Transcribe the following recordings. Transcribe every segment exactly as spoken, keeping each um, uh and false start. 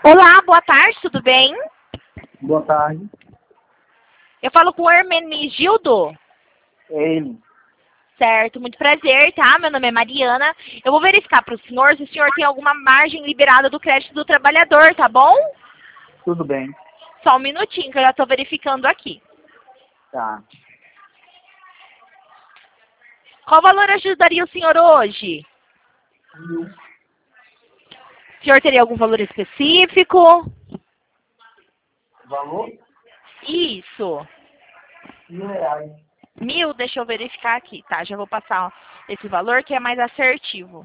Olá, boa tarde, tudo bem? Boa tarde. Eu falo com o Hermenegildo. É ele. Certo, muito prazer, tá? Meu nome é Mariana. Eu vou verificar para o senhor se o senhor tem alguma margem liberada do crédito do trabalhador, tá bom? Tudo bem. Só um minutinho que eu já estou verificando aqui. Tá. Qual valor ajudaria o senhor hoje? Mil. O senhor teria algum valor específico? Valor? Isso. Mil reais. Mil, deixa eu verificar aqui, tá? Já vou passar esse valor que é mais assertivo.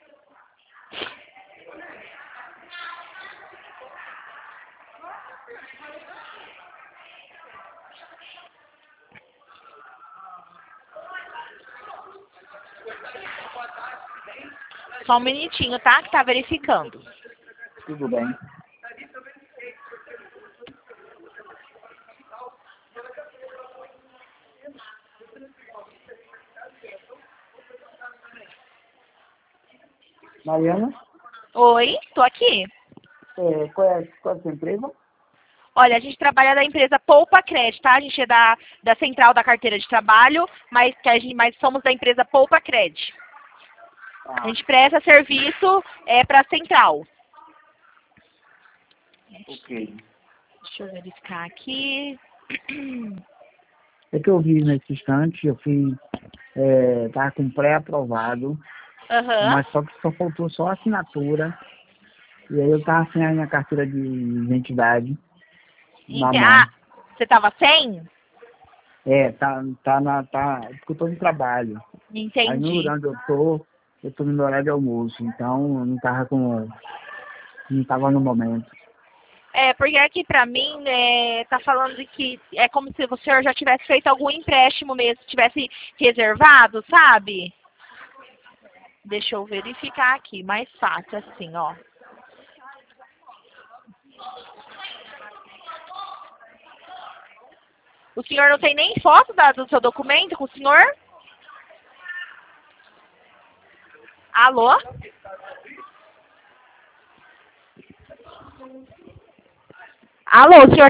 Só um minutinho, tá? Que tá verificando. Tudo bem. Mariana, Oi, tô aqui. é, qual, é, qual é a sua empresa? Olha, a gente trabalha da empresa Poupa Crédito, tá? A gente é da, da central da carteira de trabalho, mas, que a gente, mas somos da empresa Poupa Crédito. A Tá. gente presta serviço é, para a central. Ok. Deixa eu verificar aqui. É que eu vi nesse instante, eu fui, é, tava com pré-aprovado, Aham. mas só que só faltou só a assinatura. E aí eu tava sem a minha carteira de identidade na Ente- Ah, mão. você tava sem? É, tá, tá na, tá, porque eu tô no trabalho. Aí no Entendi. lugar onde eu tô, eu tô no meu horário de almoço, então eu não tava com, não tava no momento. É, porque aqui pra mim é, tá falando de que é como se o senhor já tivesse feito algum empréstimo mesmo, tivesse reservado, sabe? Deixa eu verificar aqui, mais fácil assim, ó. O senhor não tem nem foto da- do seu documento com o senhor? Alô? Alô, o senhor